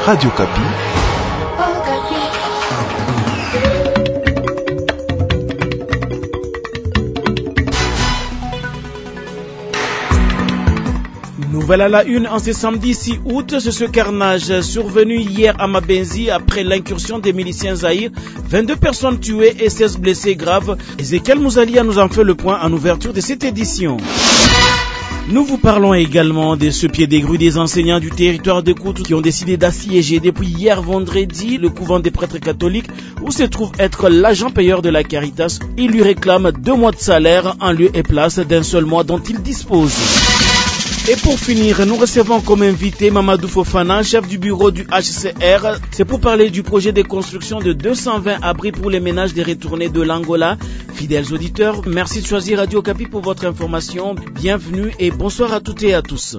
Radio Kapi. Nouvelle à la une en ce samedi 6 août, c'est ce carnage survenu hier à Mabenzi après l'incursion des miliciens Zahir. 22 personnes tuées et 16 blessés graves. Ezekiel Mouzalia nous en fait le point en ouverture de cette édition. Nous vous parlons également de ce pied des grues des enseignants du territoire de Koutou qui ont décidé d'assiéger depuis hier vendredi le couvent des prêtres catholiques où se trouve être l'agent payeur de la Caritas. Il lui réclame 2 mois de salaire en lieu et place d'un seul mois dont il dispose. Et pour finir, nous recevons comme invité Mamadou Fofana, chef du bureau du HCR. C'est pour parler du projet de construction de 220 abris pour les ménages des retournés de l'Angola. Fidèles auditeurs, merci de choisir Radio Kapi pour votre information. Bienvenue et bonsoir à toutes et à tous.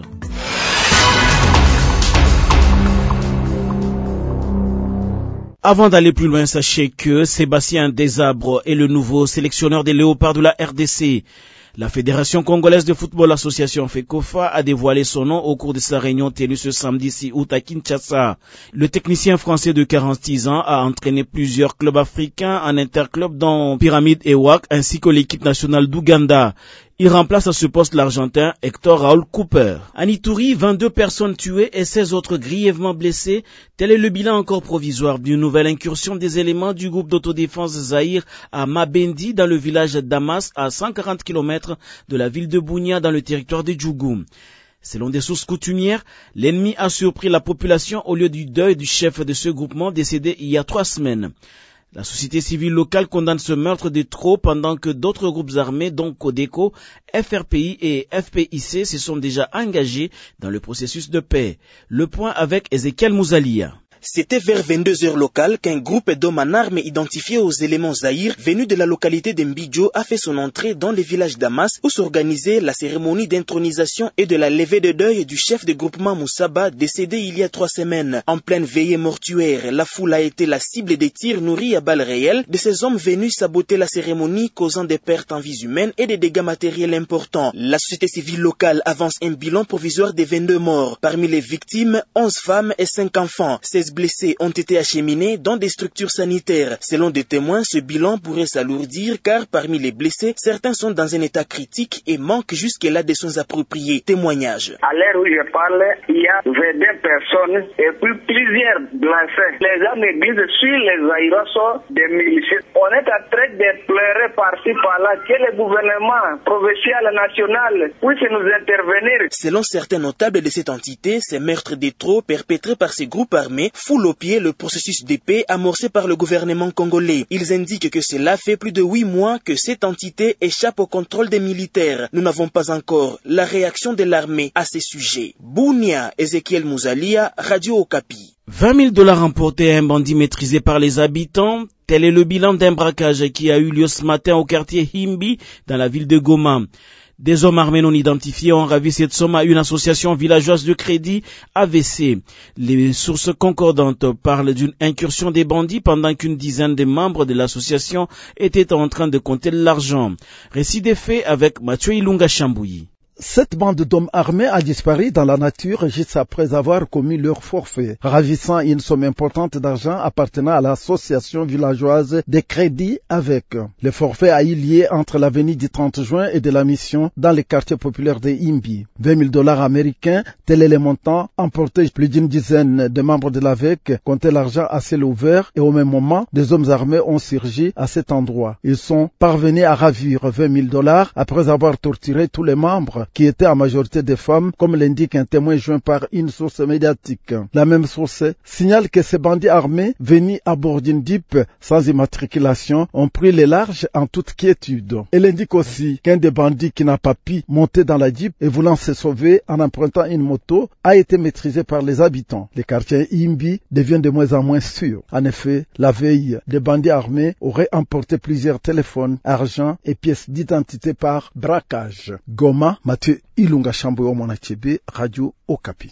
Avant d'aller plus loin, sachez que Sébastien Desabre est le nouveau sélectionneur des Léopards de la RDC. La Fédération congolaise de football association FECOFA a dévoilé son nom au cours de sa réunion tenue ce samedi 6 août à Kinshasa. Le technicien français de 46 ans a entraîné plusieurs clubs africains en interclub dont Pyramide et WAC ainsi que l'équipe nationale d'Ouganda. Il remplace à ce poste l'Argentin Hector Raoul Cooper. À Ituri, 22 personnes tuées et 16 autres grièvement blessées. Tel est le bilan encore provisoire d'une nouvelle incursion des éléments du groupe d'autodéfense Zahir à Mabendi dans le village d'Amas à 140 km de la ville de Bunia dans le territoire de Djougou. Selon des sources coutumières, l'ennemi a surpris la population au lieu du deuil du chef de ce groupement décédé il y a 3 semaines. La société civile locale condamne ce meurtre de trop pendant que d'autres groupes armés, dont Codeco, FRPI et FPIC, se sont déjà engagés dans le processus de paix. Le point avec Ezekiel Mouzalia. C'était vers 22 heures locales qu'un groupe d'hommes en armes identifié aux éléments Zahir venus de la localité de Mbidjo a fait son entrée dans le village d'Amas où s'organisait la cérémonie d'intronisation et de la levée de deuil du chef de groupement Moussaba décédé il y a 3 semaines. En pleine veillée mortuaire, la foule a été la cible des tirs nourris à balles réelles de ces hommes venus saboter la cérémonie causant des pertes en vies humaines et des dégâts matériels importants. La société civile locale avance un bilan provisoire de 22 morts. Parmi les victimes, 11 femmes et 5 enfants. 16 blessés ont été acheminés dans des structures sanitaires. Selon des témoins, ce bilan pourrait s'alourdir car parmi les blessés, certains sont dans un état critique et manquent jusque-là des soins appropriés. Témoignage. À l'heure où je parle, il y a 22 personnes et puis plusieurs blessés. Les gens négligent sur les aérosols des miliciens. On est en train de pleurer par-ci par-là que le gouvernement provincial et national puisse nous intervenir. Selon certains notables de cette entité, ces meurtres de trop perpétrés par ces groupes armés foule au pied le processus de paix amorcé par le gouvernement congolais. Ils indiquent que cela fait plus de 8 mois que cette entité échappe au contrôle des militaires. Nous n'avons pas encore la réaction de l'armée à ces sujets. Bunia, Ezekiel Mouzalia, Radio Okapi. 20 000 $ emportés à un bandit maîtrisé par les habitants. Tel est le bilan d'un braquage qui a eu lieu ce matin au quartier Himbi dans la ville de Goma. Des hommes armés non identifiés ont ravi cette somme à une association villageoise de crédit AVC. Les sources concordantes parlent d'une incursion des bandits pendant qu'une dizaine de membres de l'association étaient en train de compter l'argent. Récit des faits avec Mathieu Ilunga Chambouyi. Cette bande d'hommes armés a disparu dans la nature juste après avoir commis leur forfait, ravissant une somme importante d'argent appartenant à l'association villageoise des crédits avec. Le forfait a eu lieu entre l'avenue du 30 juin et de la mission dans les quartiers populaires de Imbi. 20 000 $ américains, tel est le montant, emporté plus d'une dizaine de membres de l'AVEC, comptaient l'argent à ciel ouvert et au même moment, des hommes armés ont surgi à cet endroit. Ils sont parvenus à ravir 20 000 $ après avoir torturé tous les membres qui étaient en majorité des femmes, comme l'indique un témoin joint par une source médiatique. La même source signale que ces bandits armés, venus à bord d'une Jeep sans immatriculation, ont pris les larges en toute quiétude. Elle indique aussi qu'un des bandits qui n'a pas pu monter dans la Jeep et voulant se sauver en empruntant une moto a été maîtrisé par les habitants. Le quartier Imbi devient de moins en moins sûr. En effet, la veille, des bandits armés auraient emporté plusieurs téléphones, argent et pièces d'identité par braquage. Goma, Mathieu Ilunga Chambouyi Monachebe, Radio Okapi.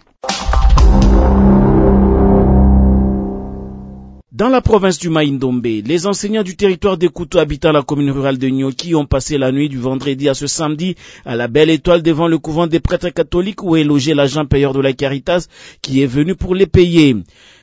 Dans la province du Maïndombe, les enseignants du territoire de Koutou habitant la commune rurale de Nyoki ont passé la nuit du vendredi à ce samedi à la Belle Étoile devant le couvent des prêtres catholiques où est logé l'agent payeur de la Caritas qui est venu pour les payer.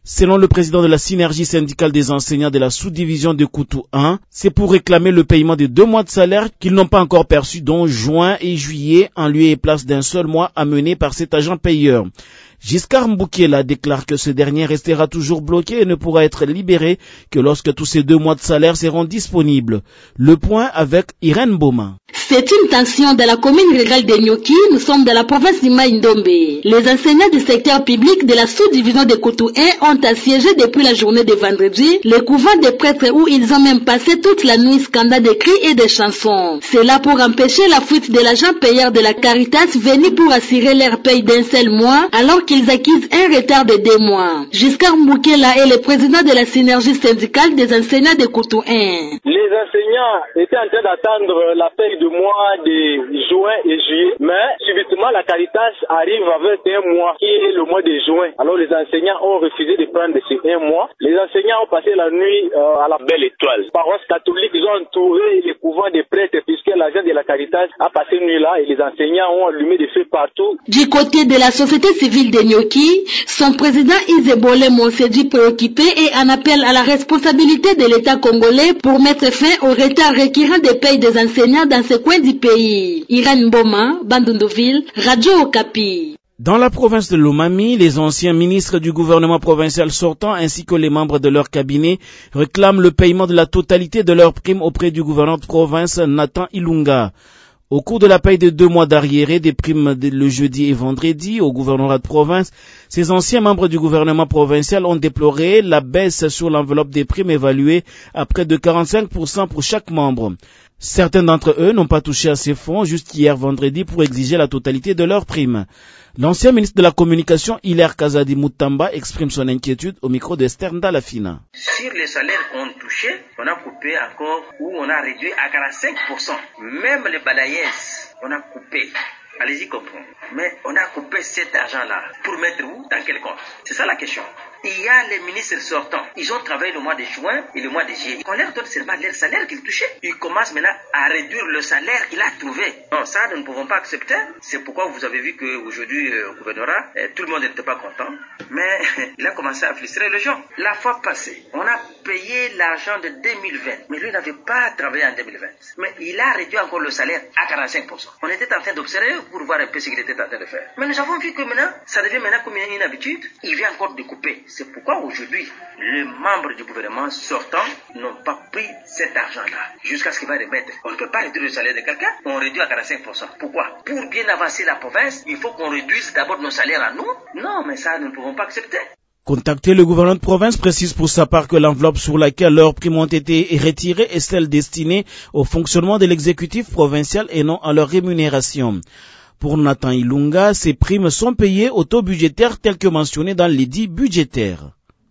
Selon le président de la synergie syndicale des enseignants de la sous-division de Koutou 1, c'est pour réclamer le paiement des 2 mois de salaire qu'ils n'ont pas encore perçu, dont juin et juillet, en lieu et place d'un seul mois amené par cet agent payeur. Giscard Mboukiela déclare que ce dernier restera toujours bloqué et ne pourra être libéré que lorsque tous ces 2 mois de salaire seront disponibles. Le point avec Irène Boma. C'est une tension dans la commune rurale de Nyoki, nous sommes dans la province du Maïndombe. Les enseignants du secteur public de la sous-division de Koutou 1 ont assiégé depuis la journée de vendredi le couvent des prêtres où ils ont même passé toute la nuit scandant des cris et des chansons. C'est là pour empêcher la fuite de l'agent payeur de la Caritas venu pour assurer leur paye d'un seul mois alors qu'ils acquisent un retard de 2 mois. Giscard Mboukiela est le président de la synergie syndicale des enseignants de Koutou 1. Les enseignants étaient en train d'attendre la paye de mois de juin et juillet, mais subitement la Caritas arrive avec un mois qui est le mois de juin. Alors les enseignants ont refusé de prendre ces 1 mois. Les enseignants ont passé la nuit à la Belle Étoile. Paroisse catholique, ils ont entouré les couvents des prêtres puisque l'agent de la Caritas a passé une nuit là et les enseignants ont allumé des feux partout. Du côté de la société civile de Nyoki, son président Isebole s'est dit préoccupé et en appelle à la responsabilité de l'État congolais pour mettre fin au retard récurrent des payes des enseignants dans ce coin du pays. Irène Boma, Bandunduville, Radio Okapi. Dans la province de Lomami, les anciens ministres du gouvernement provincial sortant ainsi que les membres de leur cabinet réclament le paiement de la totalité de leurs primes auprès du gouverneur de province Nathan Ilunga. Au cours de la paye de 2 mois d'arriéré des primes le jeudi et vendredi au gouvernorat de province, ces anciens membres du gouvernement provincial ont déploré la baisse sur l'enveloppe des primes évaluée à près de 45% pour chaque membre. Certains d'entre eux n'ont pas touché à ces fonds jusqu'hier vendredi pour exiger la totalité de leurs primes. L'ancien ministre de la Communication, Hilaire Kazadi Moutamba, exprime son inquiétude au micro d'Esther Ndalafina. Sur les salaires qu'on touchait, on a coupé encore ou on a réduit à 45%. Même les balayeuses, on a coupé. Allez-y comprendre. Mais on a coupé cet argent-là pour mettre où? Dans quel compte? C'est ça la question. Il y a les ministres sortants. Ils ont travaillé le mois de juin et le mois de juillet. On leur donne seulement leur salaire qu'ils touchaient. Ils commencent maintenant à réduire le salaire qu'il a trouvé. Non, ça, nous ne pouvons pas accepter. C'est pourquoi vous avez vu qu'aujourd'hui, au gouvernorat, tout le monde n'était pas content. Mais il a commencé à frustrer les gens. La fois passée, on a payé l'argent de 2020. Mais lui n'avait pas travaillé en 2020. Mais il a réduit encore le salaire à 45%. On était en train d'observer pour voir un peu ce qu'il était en train de faire. Mais nous avons vu que maintenant, ça devient maintenant comme une habitude. Il vient encore de couper. C'est pourquoi aujourd'hui, les membres du gouvernement sortant n'ont pas pris cet argent-là jusqu'à ce qu'il va remettre. On ne peut pas réduire le salaire de quelqu'un, on réduit à 45%. Pourquoi? Pour bien avancer la province, il faut qu'on réduise d'abord nos salaires à nous. Non, mais ça, nous ne pouvons pas accepter. Contacté, le gouvernement de province précise pour sa part que l'enveloppe sur laquelle leurs primes ont été retirées est celle destinée au fonctionnement de l'exécutif provincial et non à leur rémunération. Pour Nathan Ilunga, ces primes sont payées au taux budgétaire tel que mentionné dans l'édit budgétaire.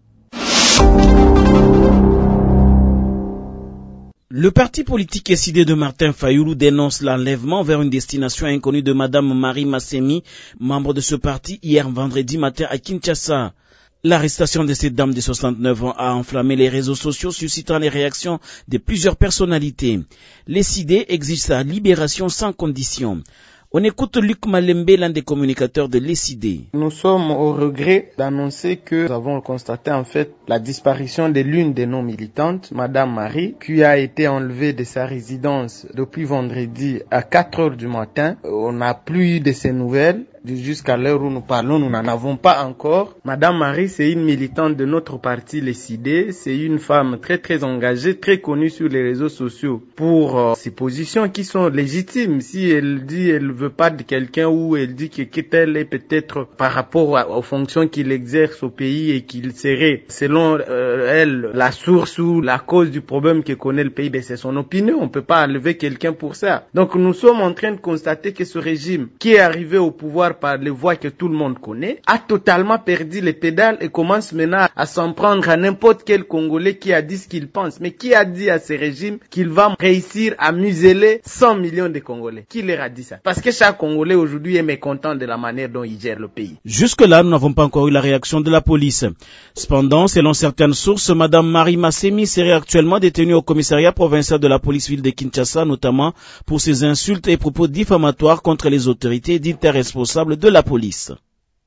Le parti politique SID de Martin Fayoulou dénonce l'enlèvement vers une destination inconnue de Madame Marie Massemi, membre de ce parti, hier vendredi matin à Kinshasa. L'arrestation de cette dame de 69 ans a enflammé les réseaux sociaux, suscitant les réactions de plusieurs personnalités. Les SID exigent sa libération sans condition. On écoute Luc Malembe, l'un des communicateurs de l'ESID. Nous sommes au regret d'annoncer que nous avons constaté en fait la disparition de l'une de nos militantes, Madame Marie, qui a été enlevée de sa résidence depuis vendredi à 4 heures du matin. On n'a plus eu de ses nouvelles. Jusqu'à l'heure où nous parlons, nous n'en avons pas encore. Madame Marie, c'est une militante de notre parti, l'ESID. C'est une femme très très engagée, très connue sur les réseaux sociaux pour ses positions qui sont légitimes. Si elle dit elle veut pas de quelqu'un ou elle dit que qu'elle est peut-être par rapport aux fonctions qu'il exerce au pays et qu'il serait, selon elle, la source ou la cause du problème que connaît le pays, ben c'est son opinion. On peut pas enlever quelqu'un pour ça. Donc nous sommes en train de constater que ce régime qui est arrivé au pouvoir par les voies que tout le monde connaît, a totalement perdu les pédales et commence maintenant à s'en prendre à n'importe quel Congolais qui a dit ce qu'il pense. Mais qui a dit à ce régime qu'il va réussir à museler 100 millions de Congolais? Qui leur a dit ça? Parce que chaque Congolais aujourd'hui est mécontent de la manière dont il gère le pays. Jusque-là, nous n'avons pas encore eu la réaction de la police. Cependant, selon certaines sources, Madame Marie Massemi serait actuellement détenue au commissariat provincial de la police ville de Kinshasa, notamment pour ses insultes et propos diffamatoires contre les autorités dites responsables de la police.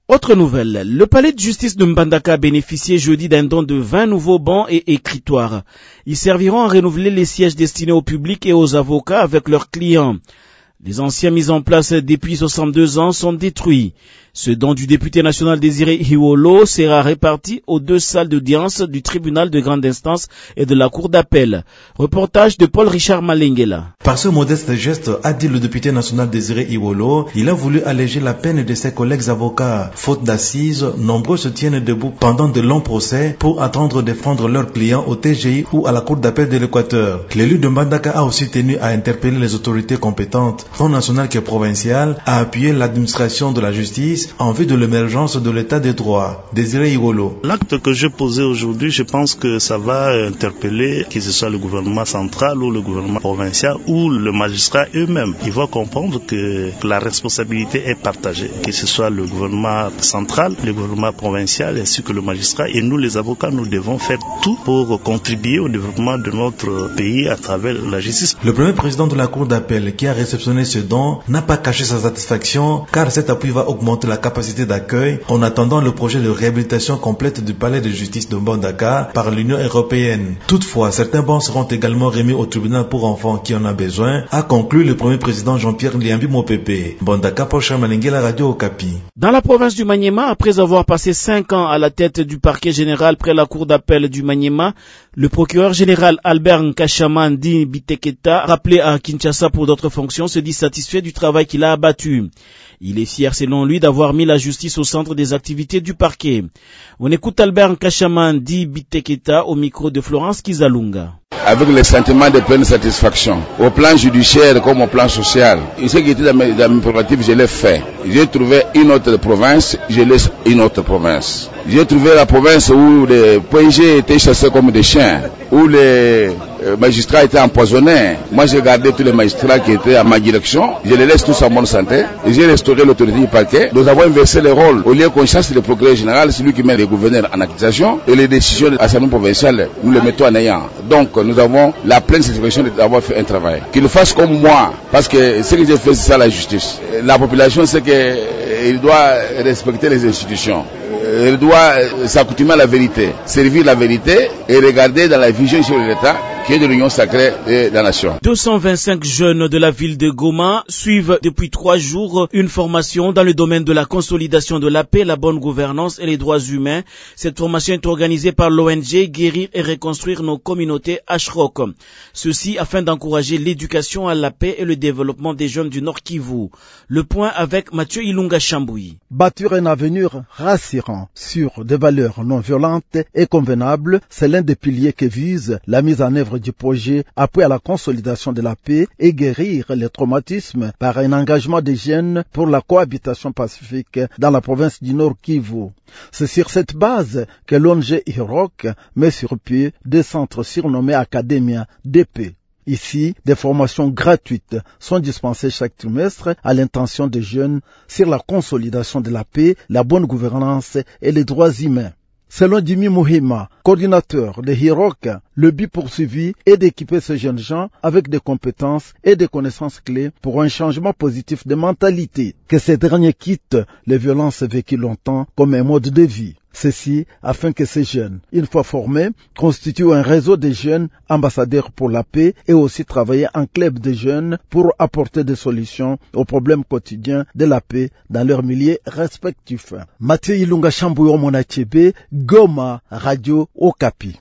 Autre nouvelle, le palais de justice de Mbandaka a bénéficié jeudi d'un don de 20 nouveaux bancs et écritoires. Ils serviront à renouveler les sièges destinés au public et aux avocats avec leurs clients. Les anciens mis en place depuis 62 ans sont détruits. Ce don du député national Désiré Hiwolo sera réparti aux 2 salles d'audience du tribunal de grande instance et de la cour d'appel. Reportage de Paul-Richard Malengela. Par ce modeste geste, a dit le député national Désiré Hiwolo, il a voulu alléger la peine de ses collègues avocats. Faute d'assises, nombreux se tiennent debout pendant de longs procès pour attendre défendre leurs clients au TGI ou à la cour d'appel de l'Équateur. L'élu de Mbandaka a aussi tenu à interpeller les autorités compétentes, tant nationales que provinciales, à appuyer l'administration de la justice en vue de l'émergence de l'état de droit. Désiré Hiwolo. L'acte que j'ai posé aujourd'hui, je pense que ça va interpeller, que ce soit le gouvernement central ou le gouvernement provincial ou le magistrat eux-mêmes. Ils vont comprendre que la responsabilité est partagée, que ce soit le gouvernement central, le gouvernement provincial ainsi que le magistrat. Et nous, les avocats, nous devons faire tout pour contribuer au développement de notre pays à travers la justice. Le premier président de la cour d'appel qui a réceptionné ce don n'a pas caché sa satisfaction car cet appui va augmenter la capacité d'accueil en attendant le projet de réhabilitation complète du palais de justice de Mbandaka par l'Union européenne. Toutefois, certains bancs seront également remis au tribunal pour enfants qui en a besoin, a conclu le premier président Jean-Pierre Liambi Mopepe. Mbandaka, Pocha Malingue, la radio Okapi. Dans la province du Maniema, après avoir passé 5 ans à la tête du parquet général près la cour d'appel du Maniema, le procureur général Albert Nkashaman Di Biteketa, rappelé à Kinshasa pour d'autres fonctions, se dit satisfait du travail qu'il a abattu. Il est fier, selon lui, d'avoir mis la justice au centre des activités du parquet. On écoute Albert Nkashaman Di Biteketa au micro de Florence Kizalunga. Avec le sentiment de pleine satisfaction, au plan judiciaire comme au plan social. Ce qui était dans mes prérogatives, je l'ai fait. J'ai trouvé une autre province, je laisse une autre province. J'ai trouvé la province où les PNG étaient chassés comme des chiens, où les magistrats étaient empoisonnés. Moi, j'ai gardé tous les magistrats qui étaient à ma direction. Je les laisse tous en bonne santé. J'ai restauré l'autorité du parquet. Nous avons inversé les rôles. Au lieu qu'on chasse le procureur général, c'est lui qui met les gouverneurs en accusation. Et les décisions de l'Assemblée provinciale, nous les mettons en ayant. Donc, nous avons la pleine satisfaction d'avoir fait un travail. Qu'ils fassent comme moi, parce que ce que j'ai fait, c'est ça la justice. La population sait qu'il doit respecter les institutions. Il doit s'accoutumer à la vérité, servir la vérité et regarder dans la vision sur l'État qui est de l'union sacrée de la nation. 225 jeunes de la ville de Goma suivent depuis 3 jours une formation dans le domaine de la consolidation de la paix, la bonne gouvernance et les droits humains. Cette formation est organisée par l'ONG Guérir et reconstruire nos communautés Ashrok. Ceci afin d'encourager l'éducation à la paix et le développement des jeunes du Nord Kivu. Le point avec Mathieu Ilunga Chamboui. Bâtir un avenir rassurant sur des valeurs non violentes et convenables, c'est l'un des piliers que vise la mise en œuvre du projet appui à la consolidation de la paix et guérir les traumatismes par un engagement des jeunes pour la cohabitation pacifique dans la province du Nord Kivu. C'est sur cette base que l'ONG IROC met sur pied des centres surnommés Academia d'épée. Ici, des formations gratuites sont dispensées chaque trimestre à l'intention des jeunes sur la consolidation de la paix, la bonne gouvernance et les droits humains. Selon Jimmy Muhima, coordinateur de HIROC, le but poursuivi est d'équiper ces jeunes gens avec des compétences et des connaissances clés pour un changement positif de mentalité, que ces derniers quittent les violences vécues longtemps comme un mode de vie. Ceci afin que ces jeunes, une fois formés, constituent un réseau de jeunes ambassadeurs pour la paix et aussi travailler en club de jeunes pour apporter des solutions aux problèmes quotidiens de la paix dans leurs milieux respectifs. Mathieu Ilunga Chambouyo Monachebe, Goma, Radio Okapi.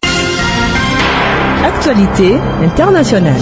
Actualité internationale.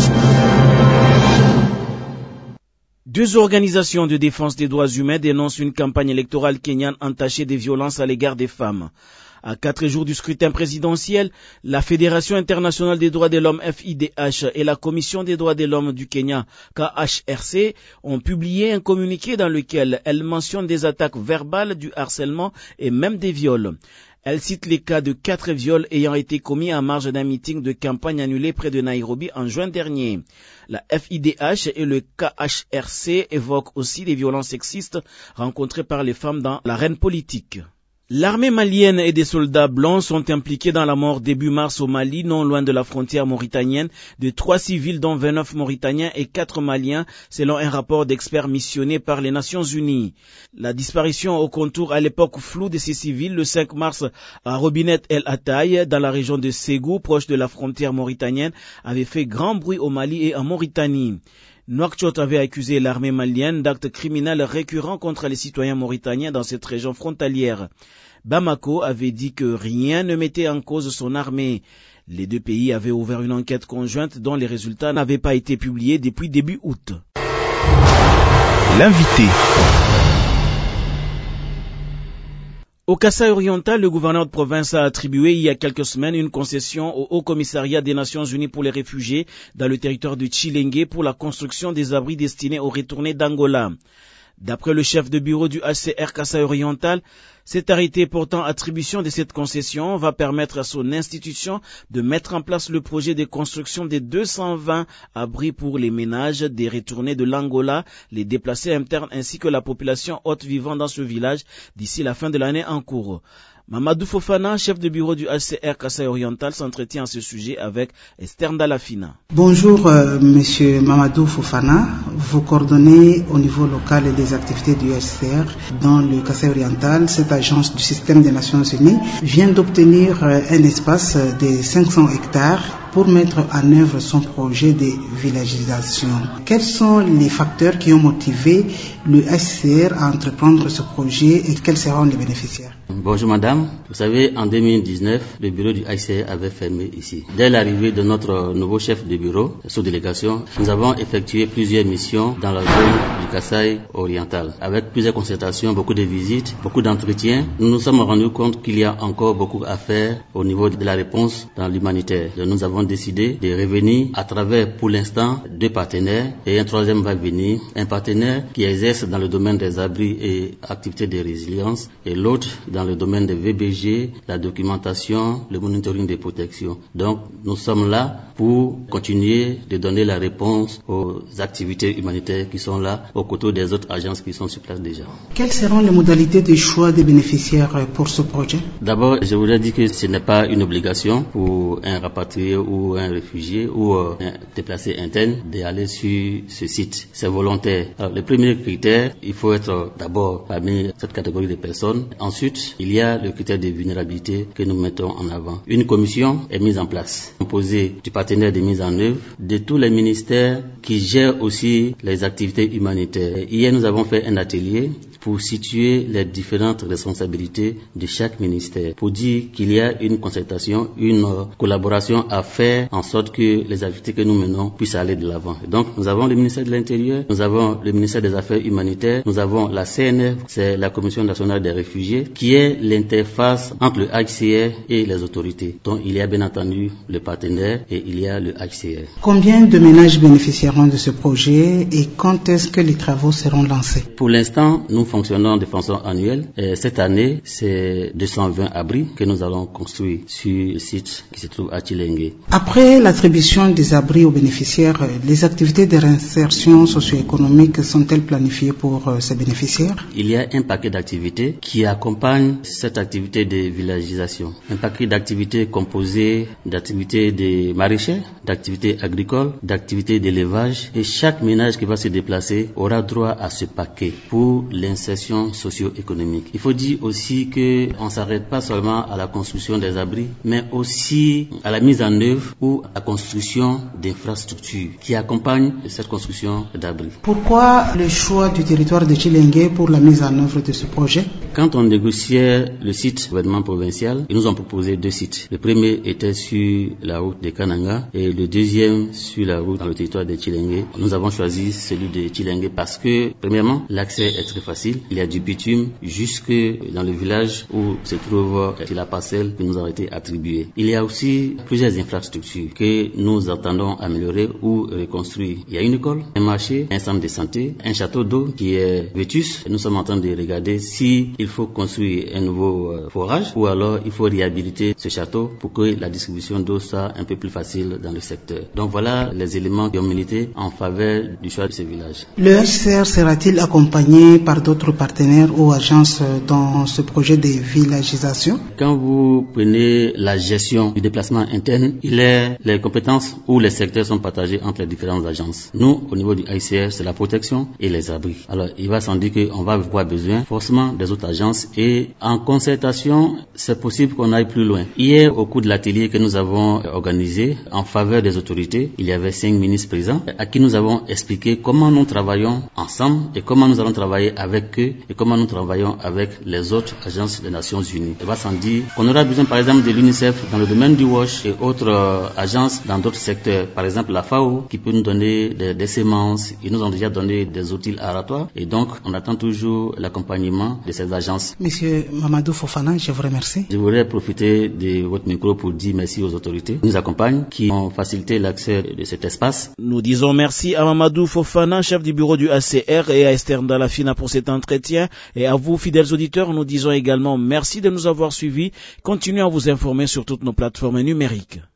2 organisations de défense des droits humains dénoncent une campagne électorale kenyane entachée de violences à l'égard des femmes. À 4 jours du scrutin présidentiel, la Fédération internationale des droits de l'homme FIDH et la Commission des droits de l'homme du Kenya KHRC ont publié un communiqué dans lequel elles mentionnent des attaques verbales, du harcèlement et même des viols. Elle cite les cas de 4 viols ayant été commis en marge d'un meeting de campagne annulé près de Nairobi en juin dernier. La FIDH et le KHRC évoquent aussi des violences sexistes rencontrées par les femmes dans l'arène politique. L'armée malienne et des soldats blancs sont impliqués dans la mort début mars au Mali, non loin de la frontière mauritanienne, de 3 civils dont 29 Mauritaniens et 4 Maliens, selon un rapport d'experts missionnés par les Nations Unies. La disparition au contour à l'époque floue de ces civils le 5 mars à Robinet El Ataï, dans la région de Ségou, proche de la frontière mauritanienne, avait fait grand bruit au Mali et en Mauritanie. Nouakchott avait accusé l'armée malienne d'actes criminels récurrents contre les citoyens mauritaniens dans cette région frontalière. Bamako avait dit que rien ne mettait en cause son armée. Les deux pays avaient ouvert une enquête conjointe dont les résultats n'avaient pas été publiés depuis début août. L'invité. Au Kasaï oriental, le gouverneur de province a attribué il y a quelques semaines une concession au Haut Commissariat des Nations Unies pour les réfugiés dans le territoire de Tchilengue pour la construction des abris destinés aux retournés d'Angola. D'après le chef de bureau du HCR Kasaï oriental, cet arrêté portant attribution de cette concession va permettre à son institution de mettre en place le projet de construction de 220 abris pour les ménages des retournés de l'Angola, les déplacés internes ainsi que la population haute vivant dans ce village d'ici la fin de l'année en cours. Mamadou Fofana, chef de bureau du HCR Kasaï oriental, s'entretient à ce sujet avec Esther Ndalafina. Bonjour monsieur Mamadou Fofana, vous coordonnez au niveau local les activités du HCR dans le Kasaï oriental. Cette agence du système des Nations Unies vient d'obtenir un espace de 500 hectares pour mettre en œuvre son projet de villagisation. Quels sont les facteurs qui ont motivé le HCR à entreprendre ce projet et quels seront les bénéficiaires? Bonjour madame, vous savez en 2019 le bureau du HCR avait fermé ici. Dès l'arrivée de notre nouveau chef de bureau, sous délégation, nous avons effectué plusieurs missions dans la zone du Kasaï oriental. Avec plusieurs concertations, beaucoup de visites, beaucoup d'entretiens, nous nous sommes rendus compte qu'il y a encore beaucoup à faire au niveau de la réponse dans l'humanitaire. Nous avons décidé de revenir à travers pour l'instant 2 partenaires et un troisième va venir, un partenaire qui exerce dans le domaine des abris et activités de résilience et l'autre dans le domaine des VBG, la documentation, le monitoring des protections. Donc nous sommes là pour continuer de donner la réponse aux activités humanitaires qui sont là aux côtés des autres agences qui sont sur place déjà. Quelles seront les modalités de choix des bénéficiaires pour ce projet? D'abord, je voudrais dire que ce n'est pas une obligation pour un rapatrié ou un réfugié ou un déplacé interne d'aller sur ce site. C'est volontaire. Alors, le premier critère, il faut être d'abord parmi cette catégorie de personnes. Ensuite, il y a le critère de vulnérabilité que nous mettons en avant. Une commission est mise en place, composée du partenaire de mise en œuvre, de tous les ministères qui gèrent aussi les activités humanitaires. Hier, nous avons fait un atelier pour situer les différentes responsabilités de chaque ministère, pour dire qu'il y a une concertation, une collaboration à faire en sorte que les activités que nous menons puissent aller de l'avant. Donc, nous avons le ministère de l'Intérieur, nous avons le ministère des Affaires humanitaires, nous avons la CNF, c'est la Commission nationale des réfugiés, qui est l'interface entre le HCR et les autorités. Donc, il y a bien entendu le partenaire et il y a le HCR. Combien de ménages bénéficieront de ce projet et quand est-ce que les travaux seront lancés? Pour l'instant, nous fonctionnons de façon annuelle. Et cette année, c'est 220 abris que nous allons construire sur le site qui se trouve à Tchilengue. Après l'attribution des abris aux bénéficiaires, les activités de réinsertion socio-économique sont-elles planifiées pour ces bénéficiaires? Il y a un paquet d'activités qui accompagnent cette activité de villagisation. Un paquet d'activités composé d'activités de maraîchers, d'activités agricoles, d'activités d'élevage. Et chaque ménage qui va se déplacer aura droit à ce paquet pour l'insertion socio-économique. Il faut dire aussi qu'on ne s'arrête pas seulement à la construction des abris, mais aussi à la mise en œuvre ou à la construction d'infrastructures qui accompagnent cette construction d'abris. Pourquoi le choix du territoire de Tchilengue pour la mise en œuvre de ce projet? Quand on négociait le site gouvernement provincial, ils nous ont proposé 2 sites. Le premier était sur la route de Kananga et le deuxième sur la route dans le territoire de Tchilengue. Nous avons choisi celui de Tchilengue parce que, premièrement, l'accès est très facile. Il y a du bitume jusque dans le village où se trouve la parcelle qui nous a été attribuée. Il y a aussi plusieurs infrastructures que nous entendons améliorer ou reconstruire. Il y a une école, un marché, un centre de santé, un château d'eau qui est vétus. Nous sommes en train de regarder si il faut construire un nouveau forage ou alors il faut réhabiliter ce château pour que la distribution d'eau soit un peu plus facile dans le secteur. Donc voilà les éléments qui ont milité en faveur du choix de ce village. Le HCR sera-t-il accompagné par d'autres autres partenaires ou agences dans ce projet de villagisation? Quand vous prenez la gestion du déplacement interne, les compétences ou les secteurs sont partagés entre les différentes agences. Nous, au niveau du ICR, c'est la protection et les abris. Alors, il va sans dire qu'on va avoir besoin forcément des autres agences et en concertation, c'est possible qu'on aille plus loin. Hier, au cours de l'atelier que nous avons organisé en faveur des autorités, il y avait 5 ministres présents à qui nous avons expliqué comment nous travaillons ensemble et comment nous allons travailler avec eux et comment nous travaillons avec les autres agences des Nations Unies. Il va sans dire qu'on aura besoin par exemple de l'UNICEF dans le domaine du WASH et autres agences dans d'autres secteurs. Par exemple la FAO qui peut nous donner des semences. Ils nous ont déjà donné des outils aratoires et donc on attend toujours l'accompagnement de ces agences. Monsieur Mamadou Fofana, je vous remercie. Je voudrais profiter de votre micro pour dire merci aux autorités qui nous accompagnent, qui ont facilité l'accès de cet espace. Nous disons merci à Mamadou Fofana, chef du bureau du ACR, et à Esther Ndalafina pour cet entretien. Et à vous, fidèles auditeurs, nous disons également merci de nous avoir suivis. Continuez à vous informer sur toutes nos plateformes numériques.